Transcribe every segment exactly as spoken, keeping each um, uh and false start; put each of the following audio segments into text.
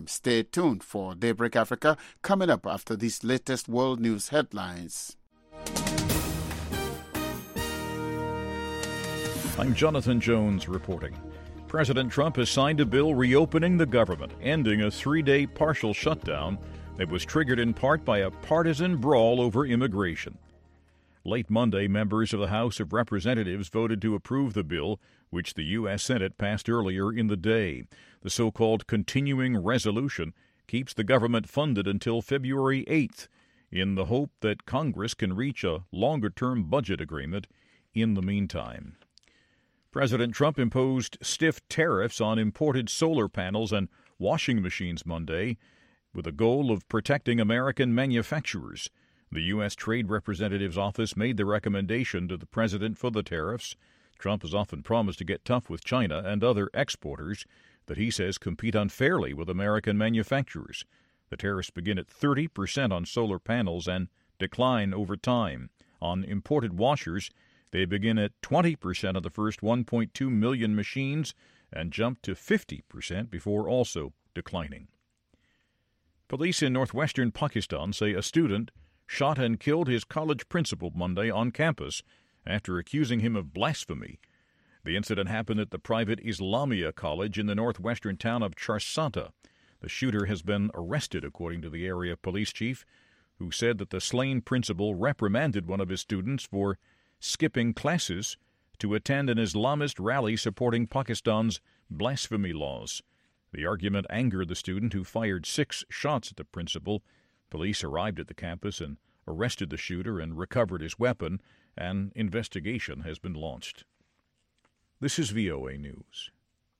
Stay tuned for Daybreak Africa coming up after these latest world news headlines. I'm Jonathan Jones reporting. President Trump has signed a bill reopening the government, ending a three-day partial shutdown that was triggered in part by a partisan brawl over immigration. Late Monday, members of the House of Representatives voted to approve the bill, which the U S Senate passed earlier in the day. The so-called continuing resolution keeps the government funded until February eighth, in the hope that Congress can reach a longer-term budget agreement in the meantime. President Trump imposed stiff tariffs on imported solar panels and washing machines Monday, with a goal of protecting American manufacturers. The U S. Trade Representative's office made the recommendation to the president for the tariffs. Trump has often promised to get tough with China and other exporters that he says compete unfairly with American manufacturers. The tariffs begin at thirty percent on solar panels and decline over time. On imported washers, they begin at twenty percent of the first one point two million machines and jump to fifty percent before also declining. Police in northwestern Pakistan say a student shot and killed his college principal Monday on campus after accusing him of blasphemy. The incident happened at the private Islamia College in the northwestern town of Charsanta. The shooter has been arrested, according to the area police chief, who said that the slain principal reprimanded one of his students for skipping classes to attend an Islamist rally supporting Pakistan's blasphemy laws. The argument angered the student, who fired six shots at the principal. Police arrived at the campus and arrested the shooter and recovered his weapon. An investigation has been launched. This is V O A News.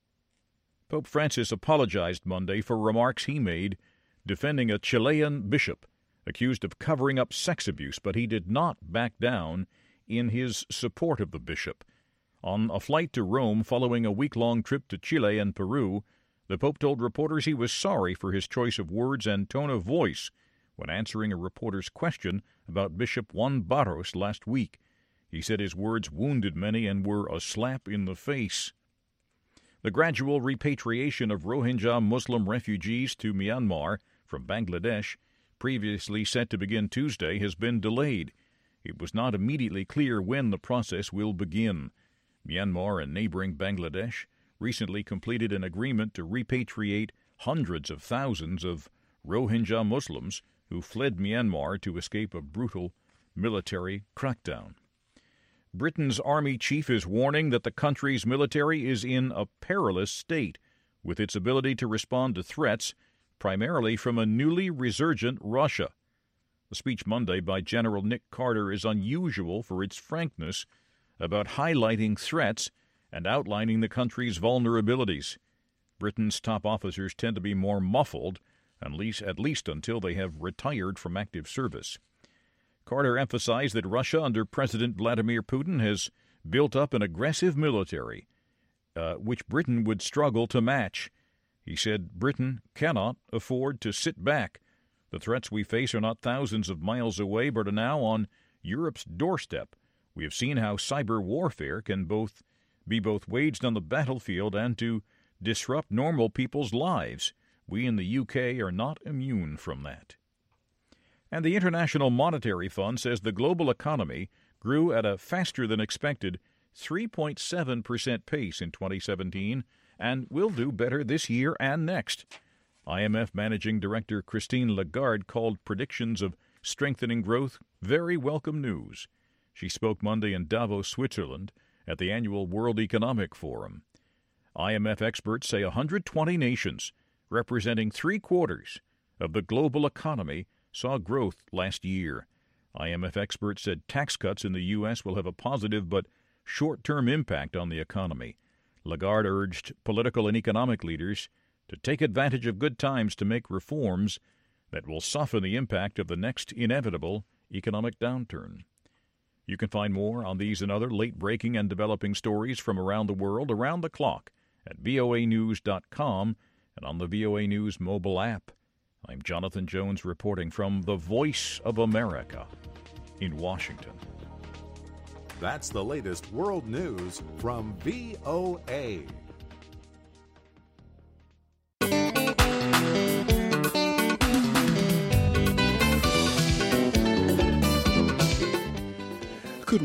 Pope Francis apologized Monday for remarks he made defending a Chilean bishop accused of covering up sex abuse, but he did not back down in his support of the bishop. On a flight to Rome following a week-long trip to Chile and Peru, the Pope told reporters he was sorry for his choice of words and tone of voice when answering a reporter's question about Bishop Juan Barros last week. He said his words wounded many and were a slap in the face. The gradual repatriation of Rohingya Muslim refugees to Myanmar from Bangladesh, previously set to begin Tuesday, has been delayed. It was not immediately clear when the process will begin. Myanmar and neighboring Bangladesh recently completed an agreement to repatriate hundreds of thousands of Rohingya Muslims who fled Myanmar to escape a brutal military crackdown. Britain's army chief is warning that the country's military is in a perilous state with its ability to respond to threats primarily from a newly resurgent Russia. The speech Monday by General Nick Carter is unusual for its frankness about highlighting threats and outlining the country's vulnerabilities. Britain's top officers tend to be more muffled, at least, at least until they have retired from active service. Carter emphasized that Russia under President Vladimir Putin has built up an aggressive military, uh, which Britain would struggle to match. He said Britain cannot afford to sit back. The threats we face are not thousands of miles away, but are now on Europe's doorstep. We have seen how cyber warfare can both be both waged on the battlefield and to disrupt normal people's lives. We in the U K are not immune from that. And the International Monetary Fund says the global economy grew at a faster-than-expected three point seven percent pace in twenty seventeen and will do better this year and next. I M F Managing Director Christine Lagarde called predictions of strengthening growth very welcome news. She spoke Monday in Davos, Switzerland, at the annual World Economic Forum. I M F experts say one hundred twenty nations, representing three-quarters of the global economy, saw growth last year. I M F experts said tax cuts in the U S will have a positive but short-term impact on the economy. Lagarde urged political and economic leaders to take advantage of good times to make reforms that will soften the impact of the next inevitable economic downturn. You can find more on these and other late-breaking and developing stories from around the world around the clock at V O A news dot com and on the V O A News mobile app. I'm Jonathan Jones reporting from the Voice of America in Washington. That's the latest world news from V O A.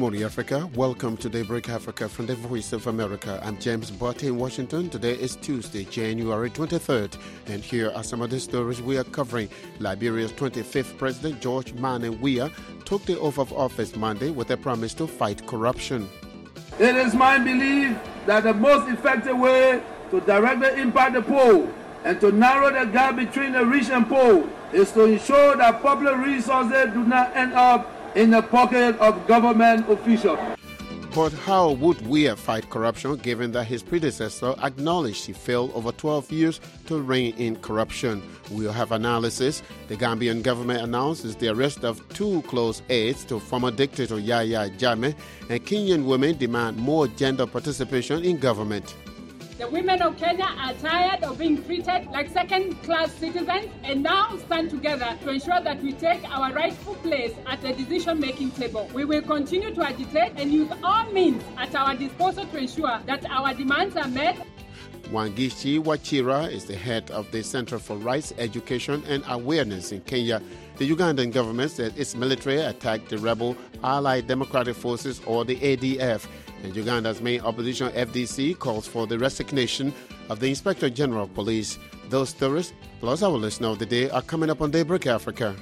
morning, Africa. Welcome to Daybreak Africa from the Voice of America. I'm James Botte in Washington. Today is Tuesday, January twenty-third, and here are some of the stories we are covering. Liberia's twenty-fifth President, George Manneh Weah, took the oath of office Monday with a promise to fight corruption. It is my belief that the most effective way to directly impact the poor and to narrow the gap between the rich and poor is to ensure that public resources do not end up in the pocket of government officials. But how would Weah fight corruption given that his predecessor acknowledged he failed over twelve years to rein in corruption? We'll have analysis. The Gambian government announces the arrest of two close aides to former dictator Yahya Jammeh, and Kenyan women demand more gender participation in government. The women of Kenya are tired of being treated like second-class citizens and now stand together to ensure that we take our rightful place at the decision-making table. We will continue to agitate and use all means at our disposal to ensure that our demands are met. Wangichi Wachira is the head of the Center for Rights, Education and Awareness in Kenya. The Ugandan government said its military attacked the rebel Allied Democratic Forces, or the A D F. And Uganda's main opposition, F D C, calls for the resignation of the Inspector General of Police. Those stories, plus our listener of the day, are coming up on Daybreak Africa.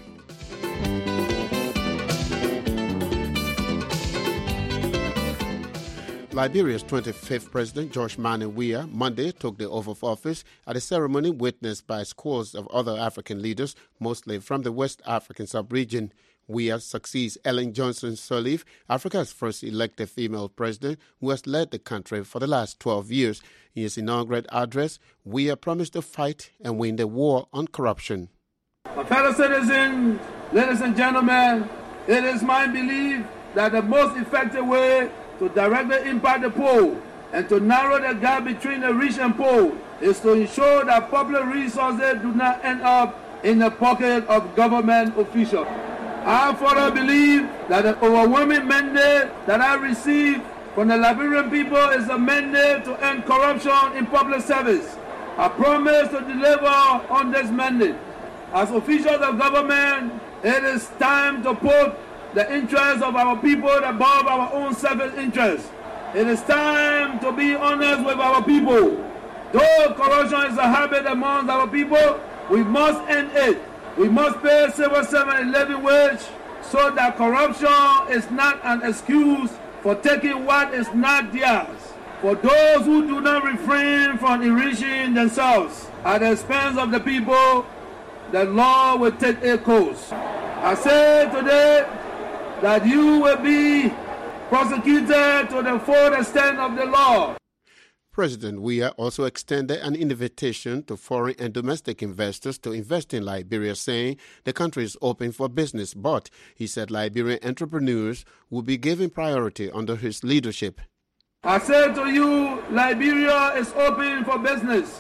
Liberia's twenty-fifth President, George Manneh Weah, Monday took the oath of office at a ceremony witnessed by scores of other African leaders, mostly from the West African sub-region. Weah succeeds Ellen Johnson Sirleaf, Africa's first elected female president, who has led the country for the last twelve years. In his inaugural address, Weah promised to fight and win the war on corruption. My fellow citizens, ladies and gentlemen, it is my belief that the most effective way to directly impact the poor and to narrow the gap between the rich and poor is to ensure that public resources do not end up in the pocket of government officials. I further believe that the overwhelming mandate that I received from the Liberian people is a mandate to end corruption in public service. I promise to deliver on this mandate. As officials of government, it is time to put the interests of our people above our own selfish interests. It is time to be honest with our people. Though corruption is a habit among our people, we must end it. We must pay civil servants a living wage so that corruption is not an excuse for taking what is not theirs. For those who do not refrain from enriching themselves at the expense of the people, the law will take a course. I say today that you will be prosecuted to the full extent of the law. President Weah also extended an invitation to foreign and domestic investors to invest in Liberia, saying the country is open for business, but he said Liberian entrepreneurs will be given priority under his leadership. I say to you, Liberia is open for business.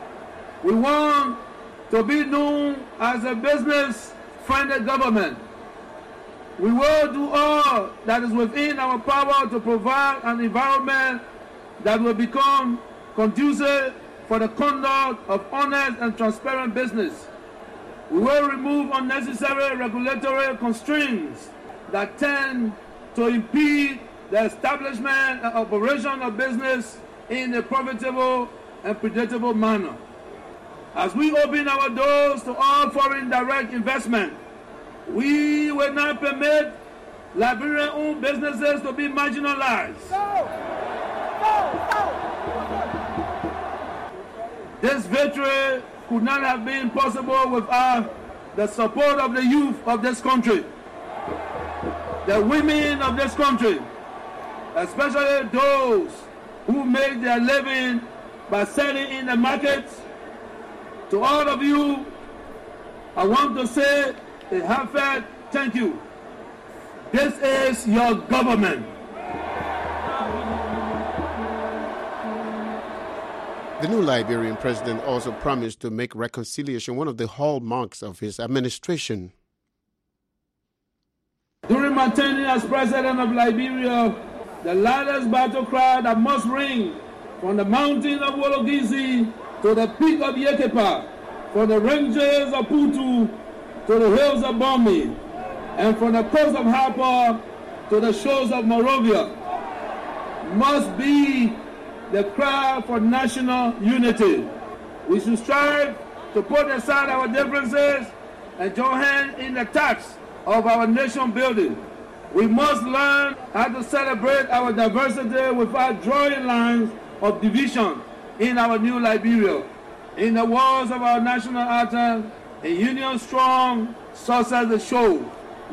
We want to be known as a business-friendly government. We will do all that is within our power to provide an environment that will become conducive for the conduct of honest and transparent business. We will remove unnecessary regulatory constraints that tend to impede the establishment and operation of business in a profitable and predictable manner. As we open our doors to all foreign direct investment, we will not permit Liberian-owned businesses to be marginalized. No. This victory could not have been possible without the support of the youth of this country, the women of this country, especially those who make their living by selling in the markets. To all of you, I want to say a heartfelt thank you. This is your government. The new Liberian president also promised to make reconciliation one of the hallmarks of his administration. During my tenure as president of Liberia, the loudest battle cry that must ring from the mountain of Wologisi to the peak of Yekepa, from the ranges of Putu to the hills of Bomi, and from the coast of Harper to the shores of Monrovia must be the cry for national unity. We should strive to put aside our differences and join hands in the task of our nation building. We must learn how to celebrate our diversity without drawing lines of division in our new Liberia. In the words of our national anthem, a union strong, success assured.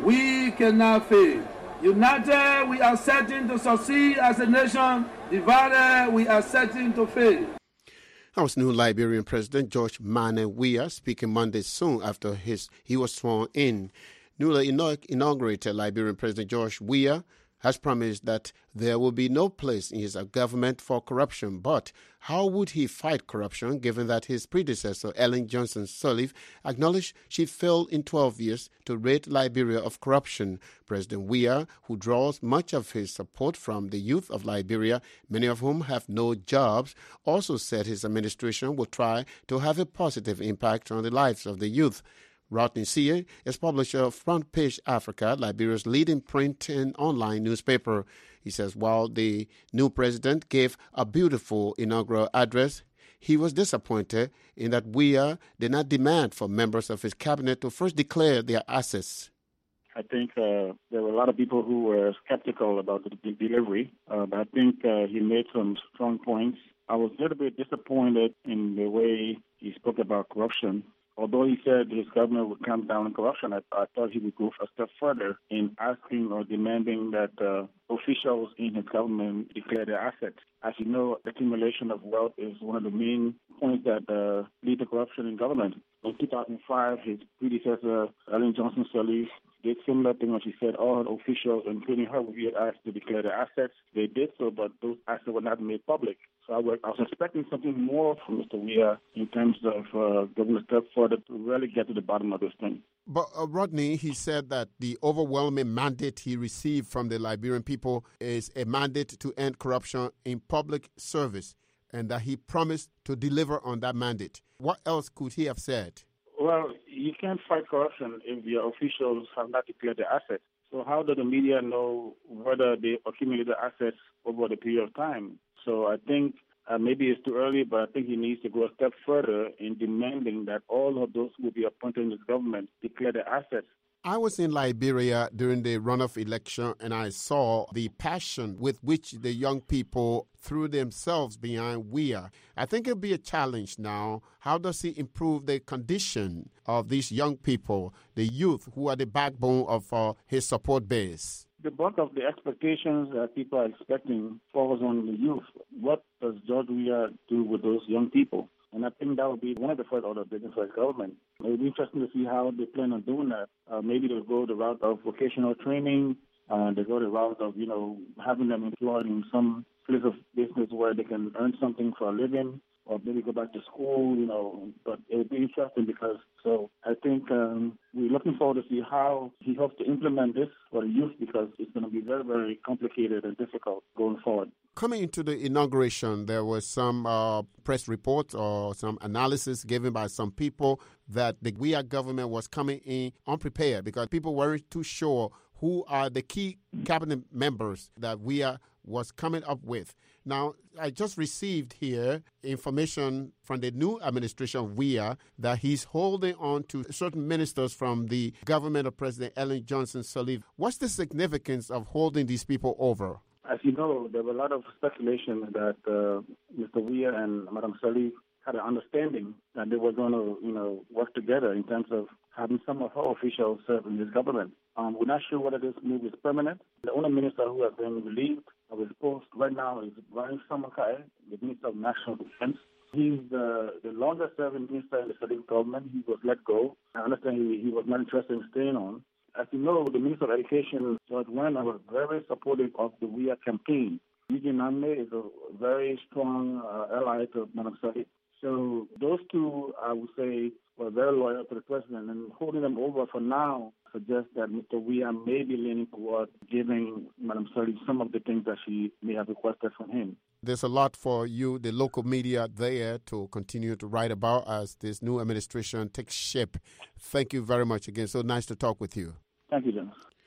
We cannot fail. United, we are certain to succeed as a nation. Divided, we are certain to fail. That was new Liberian President George Manneh Weah speaking Monday soon after his he was sworn in. Newly inaugurated Liberian President George Weah has promised that there will be no place in his government for corruption. But how would he fight corruption given that his predecessor, Ellen Johnson Sirleaf, acknowledged she failed in twelve years to rid Liberia of corruption? President Weah, who draws much of his support from the youth of Liberia, many of whom have no jobs, also said his administration will try to have a positive impact on the lives of the youth. Rodney Seay is publisher of Front Page Africa, Liberia's leading print and online newspaper. He says while the new president gave a beautiful inaugural address, he was disappointed in that Weah did not demand for members of his cabinet to first declare their assets. I think uh, there were a lot of people who were skeptical about the delivery, uh, but I think uh, he made some strong points. I was a little bit disappointed in the way he spoke about corruption. Although he said his government would clamp down on corruption, I, I thought he would go a step further in asking or demanding that uh, officials in his government declare their assets. As you know, accumulation of wealth is one of the main points that uh, lead to corruption in government. In two thousand five, his predecessor, Ellen Johnson Sirleaf, did similar thing when she said all her officials, including her, would be asked to declare their assets. They did so, but those assets were not made public. So I was, I was expecting something more from Mister Weah in terms of uh, going a step further to really get to the bottom of this thing. But uh, Rodney, he said that the overwhelming mandate he received from the Liberian people is a mandate to end corruption in public service, and that he promised to deliver on that mandate. What else could he have said? Well, you can't fight corruption if your officials have not declared their assets. So how does the media know whether they accumulated assets over the period of time? So I think uh, maybe it's too early, but I think he needs to go a step further in demanding that all of those who will be appointed in his government declare their assets. I was in Liberia during the runoff election, and I saw the passion with which the young people threw themselves behind Weah. I think it'll be a challenge now. How does he improve the condition of these young people, the youth who are the backbone of uh, his support base? The bulk of the expectations that people are expecting falls on the youth. What does George Weah do with those young people? And I think that would be one of the first order of business for his government. It would be interesting to see how they plan on doing that. Uh, maybe they'll go the route of vocational training. Uh, they go the route of, you know, having them employed in some place of business where they can earn something for a living, or maybe go back to school, you know. But it would be interesting because, so I think um, we're looking forward to see how he hopes to implement this for the youth, because it's going to be very, very complicated and difficult going forward. Coming into the inauguration, there was some uh, press reports or some analysis given by some people that the Weah government was coming in unprepared because people weren't too sure who are the key cabinet members that Weah was coming up with. Now, I just received here information from the new administration of Weah that he's holding on to certain ministers from the government of President Ellen Johnson Sirleaf. What's the significance of holding these people over? As you know, there was a lot of speculation that uh, Mister Weah and Madam Sirleaf had an understanding that they were going to, you know, work together in terms of having some of her officials serve in this government. Um, we're not sure whether this move is permanent. The only minister who has been relieved of his post right now is Brian Samakai, the Minister of National Defense. He's the, the longest-serving minister in the Sirleaf government. He was let go. I understand he, he was not interested in staying on. As you know, the Minister of Education, George Weah, was very supportive of the Weah campaign. Eugene Name is a very strong uh, ally to Madam Sirleaf. So those two, I would say, were very loyal to the president, and holding them over for now suggests that Mister Weah may be leaning toward giving Madam Sirleaf some of the things that she may have requested from him. There's a lot for you, the local media there, to continue to write about as this new administration takes shape. Thank you very much again. So nice to talk with you. Thank you, Dennis.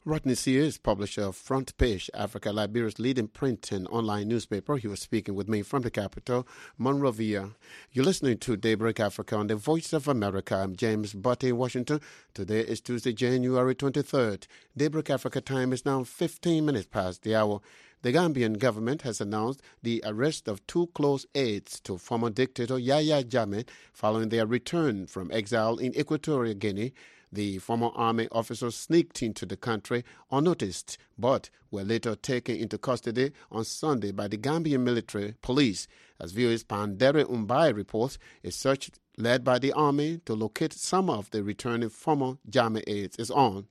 Rodney Sear is publisher of Front Page, Africa, Liberia's leading print and online newspaper. He was speaking with me from the capital, Monrovia. You're listening to Daybreak Africa on the Voice of America. I'm James Butte in Washington. Today is Tuesday, January twenty-third. Daybreak Africa time is now fifteen minutes past the hour. The Gambian government has announced the arrest of two close aides to former dictator Yahya Jammeh following their return from exile in Equatorial Guinea. The former army officers sneaked into the country unnoticed, but were later taken into custody on Sunday by the Gambian military police. As V O A's Pandere Umbai reports, a search led by the army to locate some of the returning former Jammeh aides is on.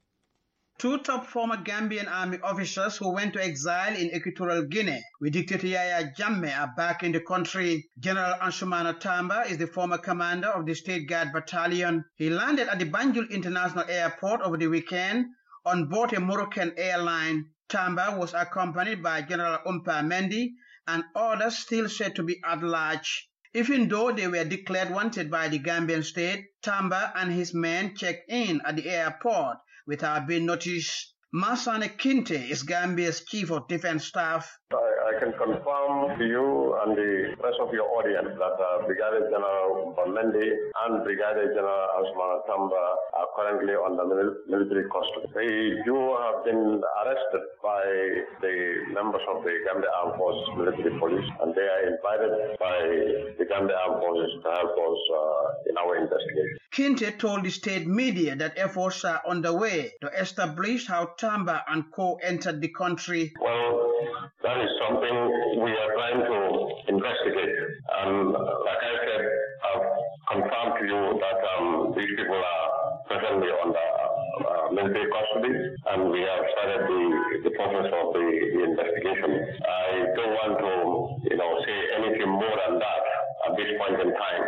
Two top former Gambian army officers who went to exile in Equatorial Guinea with dictator Yahya Jammeh are back in the country. General Ansumana Tamba is the former commander of the State Guard Battalion. He landed at the Banjul International Airport over the weekend on board a Moroccan airline. Tamba was accompanied by General Umpa Mendy and others still said to be at large. Even though they were declared wanted by the Gambian state, Tamba and his men checked in at the airport without being noticed. Masane Kinte is Gambia's Chief of Defense Staff. I, I can confirm to you and the rest of your audience that uh, Brigadier General Mendy and Brigadier General Ansumana Tamba are currently under mil- military custody. They do have been arrested by the members of the Gambia Armed Forces military police, and they are invited by the Gambia Armed Forces to help us uh, in our investigation. Kinte told the state media that efforts are underway to establish how Tamba and co entered the country. Well, that is something we are trying to investigate. And like I said, I've confirmed to you that um, these people are presently under uh, military custody, and we have started the, the process of the, the investigation. I don't want to, you know, say anything more than that at this point in time.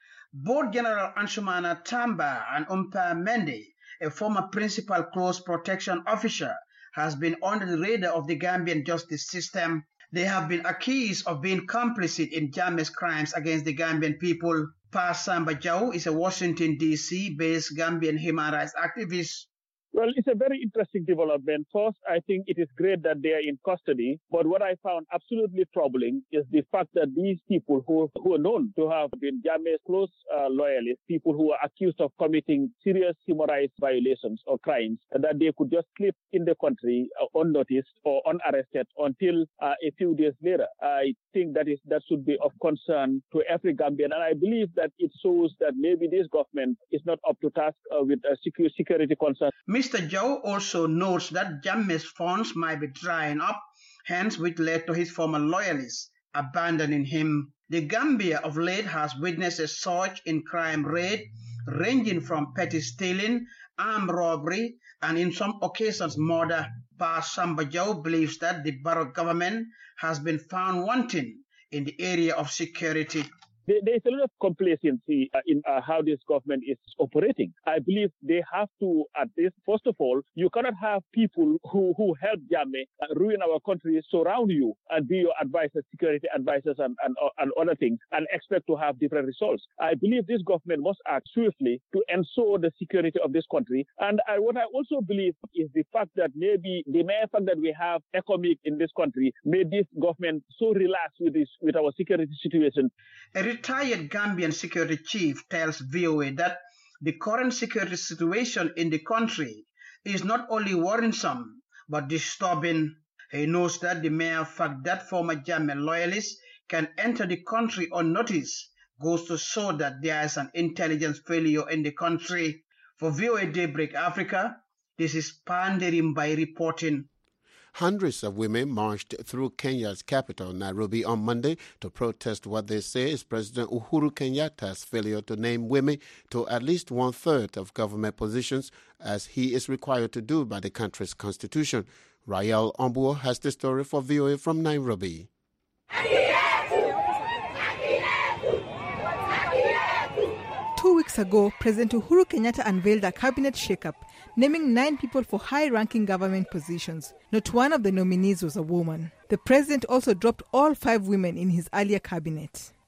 Both General Ansumana Tamba and Umpa Mendy, a former principal close protection officer, has been under the radar of the Gambian justice system. They have been accused of being complicit in Jammeh's crimes against the Gambian people. Pa Samba Jau is a Washington, D C-based Gambian human rights activist. Well, it's a very interesting development. First, I think it is great that they are in custody. But what I found absolutely troubling is the fact that these people who, who are known to have been Jammeh's close uh, loyalists, people who are accused of committing serious human rights violations or crimes, that they could just slip in the country uh, unnoticed or unarrested until uh, a few days later. I think that is that should be of concern to every Gambian. And I believe that it shows that maybe this government is not up to task uh, with uh, security, security concerns. Mister Joe also notes that Jammeh's funds might be drying up, hence which led to his former loyalists abandoning him. The Gambia of late has witnessed a surge in crime rate ranging from petty stealing, armed robbery, and in some occasions murder. Pa Samba Joe believes that the Barrow government has been found wanting in the area of security. There is a lot of complacency uh, in uh, how this government is operating. I believe they have to, at this, first of all, you cannot have people who, who help Jammeh uh, ruin our country surround you and be your advisors, security advisors and, and, uh, and other things and expect to have different results. I believe this government must act swiftly to ensure the security of this country. And I, what I also believe is the fact that maybe the mere fact that we have economic in this country made this government so relaxed with this, with our security situation. A retired Gambian security chief tells V O A that the current security situation in the country is not only worrisome but disturbing. He knows that the mere fact that former Jammeh loyalists can enter the country unnoticed goes to show that there is an intelligence failure in the country. For V O A Daybreak Africa, this is Panderimbai reporting. Hundreds of women marched through Kenya's capital, Nairobi, on Monday to protest what they say is President Uhuru Kenyatta's failure to name women to at least one-third of government positions, as he is required to do by the country's constitution. Rael Ombuo has the story for V O A from Nairobi. Two weeks ago, President Uhuru Kenyatta unveiled a cabinet shake-up, naming nine people for high-ranking government positions. Not one of the nominees was a woman. The president also dropped all five women in his earlier cabinet.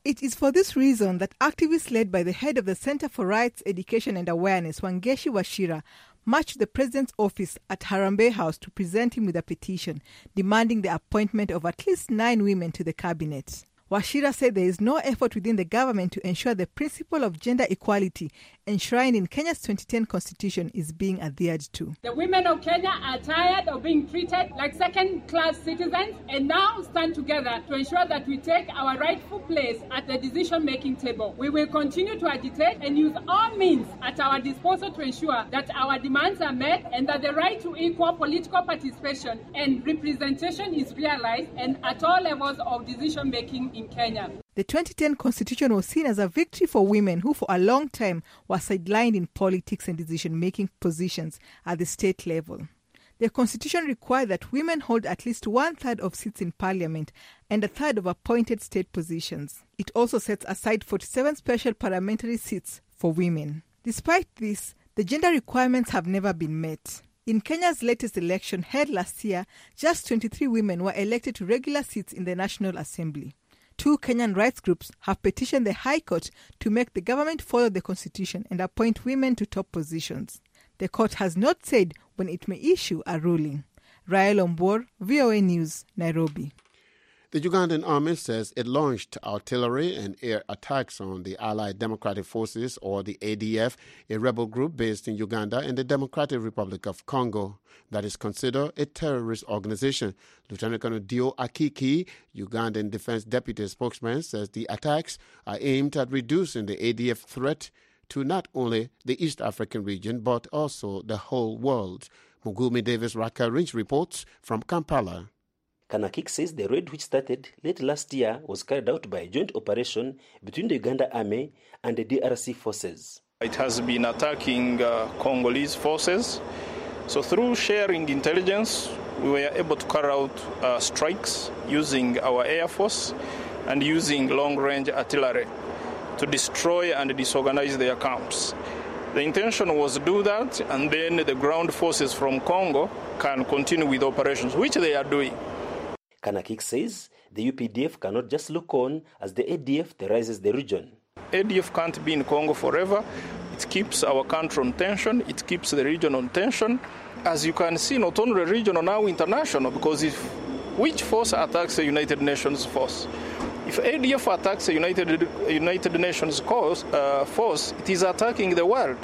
It is for this reason that activists led by the head of the Center for Rights, Education and Awareness, Wangeshi Wachira, marched to the president's office at Harambee House to present him with a petition demanding the appointment of at least nine women to the cabinet. Wachira said there is no effort within the government to ensure the principle of gender equality enshrined in Kenya's twenty ten constitution is being adhered to. The women of Kenya are tired of being treated like second-class citizens and now stand together to ensure that we take our rightful place at the decision-making table. We will continue to agitate and use all means at our disposal to ensure that our demands are met and that the right to equal political participation and representation is realized and at all levels of decision-making in Kenya. The twenty ten constitution was seen as a victory for women who for a long time were sidelined in politics and decision-making positions at the state level. The constitution required that women hold at least one-third of seats in parliament and a third of appointed state positions. It also sets aside forty-seven special parliamentary seats for women. Despite this, the gender requirements have never been met. In Kenya's latest election held last year, just twenty-three women were elected to regular seats in the National Assembly. Two Kenyan rights groups have petitioned the High Court to make the government follow the constitution and appoint women to top positions. The court has not said when it may issue a ruling. Rael Ombor, V O A News, Nairobi. The Ugandan army says it launched artillery and air attacks on the Allied Democratic Forces, or the A D F, a rebel group based in Uganda and the Democratic Republic of Congo that is considered a terrorist organization. Lieutenant Colonel Dio Akiki, Ugandan Defense Deputy Spokesman, says the attacks are aimed at reducing the A D F threat to not only the East African region but also the whole world. Mugumi Davis Rakarinch reports from Kampala. Kanakik says the raid, which started late last year, was carried out by a joint operation between the Uganda Army and the D R C forces. It has been attacking uh, Congolese forces. So through sharing intelligence, we were able to carry out uh, strikes using our Air Force and using long-range artillery to destroy and disorganize their camps. The intention was to do that, and then the ground forces from Congo can continue with operations, which they are doing. Kanakik says the U P D F cannot just look on as the A D F terrorizes the region. A D F can't be in Congo forever. It keeps our country on tension. It keeps the region on tension. As you can see, not only regional, now international, because if which force attacks a United Nations force? If A D F attacks a United, United Nations cause, uh, force, it is attacking the world.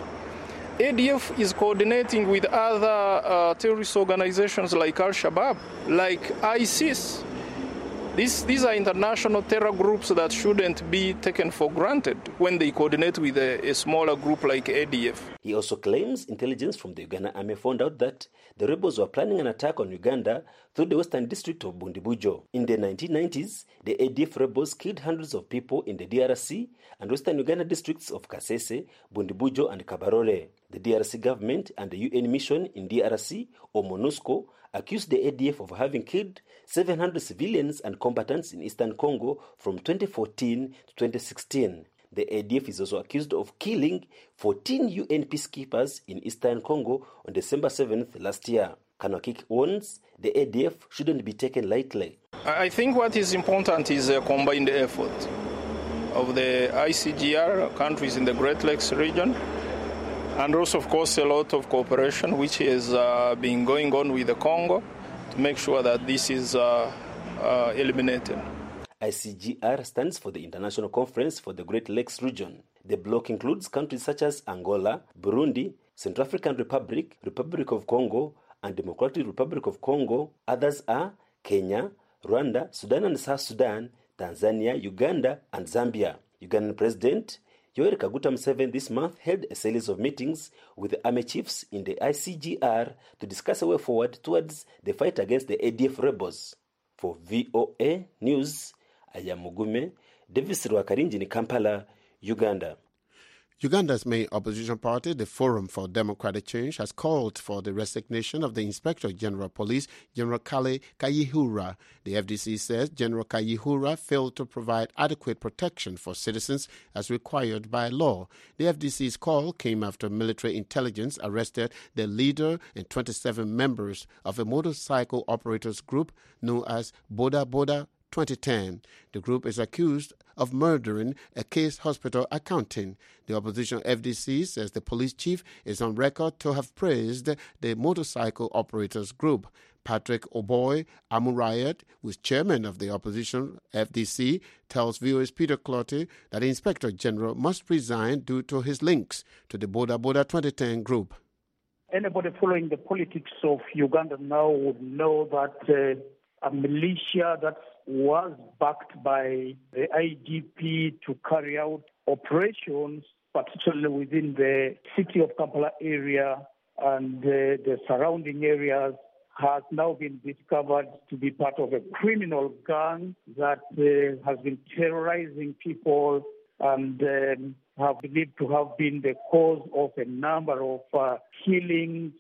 A D F is coordinating with other uh, terrorist organizations like Al-Shabaab, like ISIS. These, these are international terror groups that shouldn't be taken for granted when they coordinate with a, a smaller group like A D F. He also claims intelligence from the Uganda Army found out that the rebels were planning an attack on Uganda through the western district of Bundibujo. In the nineteen nineties, the A D F rebels killed hundreds of people in the D R C and western Uganda districts of Kasese, Bundibujo and Kabarole. The D R C government and the U N mission in D R C, or MONUSCO, accused the A D F of having killed seven hundred civilians and combatants in eastern Congo from twenty fourteen to twenty sixteen. The A D F is also accused of killing fourteen U N peacekeepers in eastern Congo on December seventh last year. Kanakik warns the A D F shouldn't be taken lightly. I think what is important is a combined effort of the I C G R countries in the Great Lakes region, and also, of course, a lot of cooperation which has uh, been going on with the Congo to make sure that this is uh, uh, eliminated. I C G R stands for the International Conference for the Great Lakes region. The bloc includes countries such as Angola, Burundi, Central African Republic, Republic of Congo, and Democratic Republic of Congo. Others are Kenya, Rwanda, Sudan and South Sudan, Tanzania, Uganda, and Zambia. Ugandan President Yoweri Kaguta Museveni this month held a series of meetings with the army chiefs in the I C G R to discuss a way forward towards the fight against the A D F rebels. For V O A News, I am Mugume Davis Rwakarinji in Kampala, Uganda. Uganda's main opposition party, the Forum for Democratic Change, has called for the resignation of the Inspector General of Police, General Kale Kayihura. The F D C says General Kayihura failed to provide adequate protection for citizens as required by law. The F D C's call came after military intelligence arrested the leader and twenty-seven members of a motorcycle operators group known as Boda Boda twenty ten. The group is accused of murdering a case hospital accountant. The opposition F D C says the police chief is on record to have praised the motorcycle operators group. Patrick Oboy Amurayat, who is chairman of the opposition F D C, tells viewers Peter Clotty that the Inspector General must resign due to his links to the Boda Boda twenty ten group. Anybody following the politics of Uganda now would know that uh, a militia that was backed by the I G P to carry out operations, particularly within the city of Kampala area and uh, the surrounding areas, has now been discovered to be part of a criminal gang that uh, has been terrorizing people and um, have believed to have been the cause of a number of uh, killings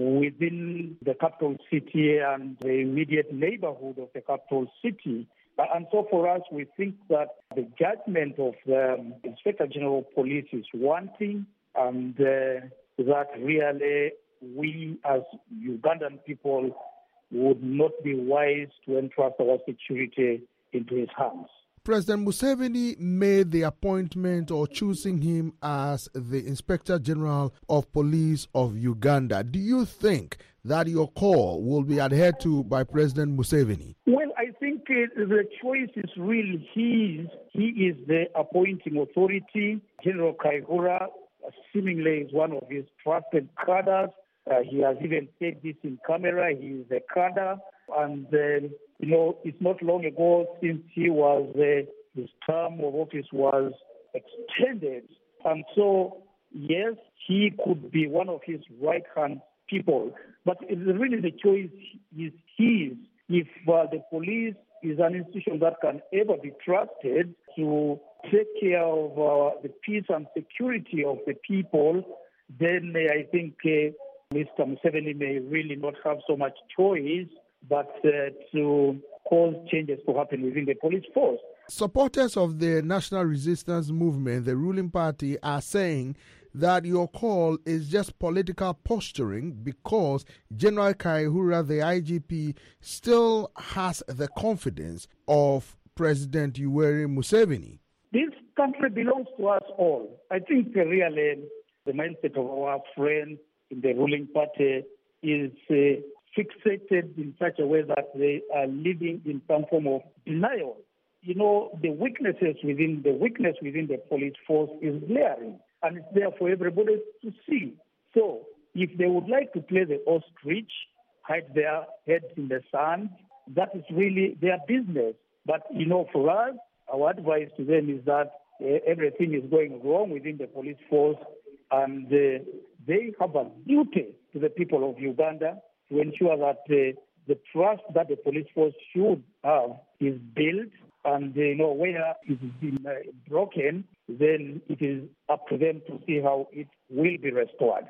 within the capital city and the immediate neighborhood of the capital city. And so for us, we think that the judgment of the um, Inspector General of Police is wanting, and uh, that really we as Ugandan people would not be wise to entrust our security into his hands. President Museveni made the appointment or choosing him as the Inspector General of Police of Uganda. Do you think that your call will be adhered to by President Museveni? Well, I think uh, the choice is really his. He is the appointing authority. General Kaihura uh, seemingly is one of his trusted cadres. Uh, he has even said this in camera. He is a cadre. And, uh, you know, it's not long ago since he was, uh, his term of office was extended. And so, yes, he could be one of his right-hand people. But it's really the choice is his. If uh, the police is an institution that can ever be trusted to take care of uh, the peace and security of the people, then uh, I think uh, Mister Museveni may really not have so much choice but uh, to cause changes to happen within the police force. Supporters of the National Resistance Movement, the ruling party, are saying that your call is just political posturing because General Kaihura, the I G P, still has the confidence of President Yoweri Museveni. This country belongs to us all. I think uh, really the mindset of our friends in the ruling party is uh, fixated in such a way that they are living in some form of denial. You know, the weaknesses within the weakness within the police force is glaring, and it's there for everybody to see. So, if they would like to play the ostrich, hide their heads in the sand, that is really their business. But, you know, for us, our advice to them is that uh, everything is going wrong within the police force, and uh, they have a duty to the people of Uganda to ensure that uh, the trust that the police force should have is built, and you know where it has been uh, broken, then it is up to them to see how it will be restored.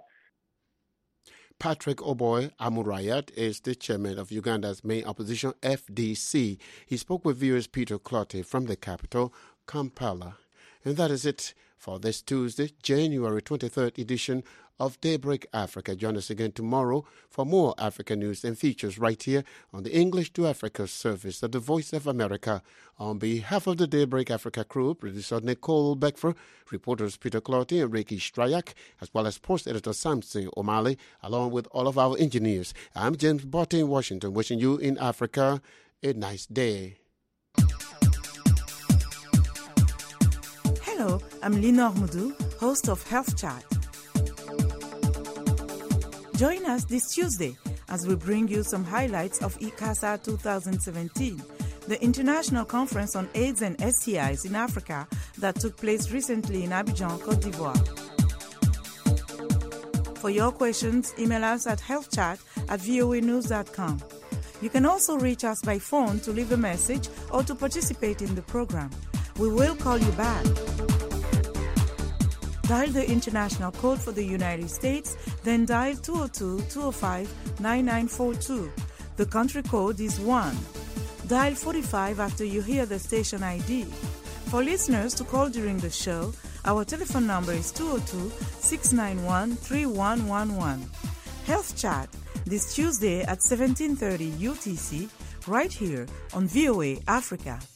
Patrick Oboy Amurayat is the chairman of Uganda's main opposition, F D C. He spoke with viewers Peter Clotty from the capital, Kampala. And that is it for this Tuesday, January twenty-third edition of Daybreak Africa. Join us again tomorrow for more African news and features right here on the English to Africa service of the Voice of America. On behalf of the Daybreak Africa crew, producer Nicole Beckford, reporters Peter Clotty and Ricky Strayak, as well as post editor Samson O'Malley, along with all of our engineers, I'm James Botte in Washington, wishing you in Africa a nice day. Hello, I'm Lenore Moudou, host of Health Chat. Join us this Tuesday as we bring you some highlights of ICASA twenty seventeen, the international conference on AIDS and S T Is in Africa that took place recently in Abidjan, Côte d'Ivoire. For your questions, email us at healthchat at voa news dot com. You can also reach us by phone to leave a message or to participate in the program. We will call you back. Dial the international code for the United States, then dial two oh two, two oh five, nine nine four two. The country code is one. Dial forty-five after you hear the station I D. For listeners to call during the show, our telephone number is two oh two, six nine one, three one one one. Health Chat, this Tuesday at seventeen thirty U T C, right here on V O A Africa.